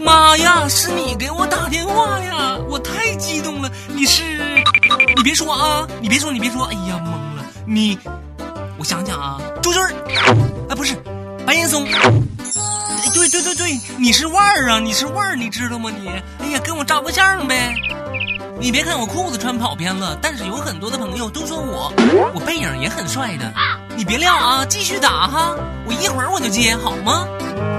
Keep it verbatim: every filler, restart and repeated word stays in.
妈呀，是你给我打电话呀，我太激动了。你是，你别说啊，你别说你别说，哎呀懵了。你，我想想啊，周军儿，啊不是，白岩松。对对对对，你是腕儿啊，你是腕儿，你知道吗你？哎呀，跟我照个相呗。你别看我裤子穿跑偏了，但是有很多的朋友都说我，我背影也很帅的。你别撂啊，继续打哈，我一会儿我就接，好吗？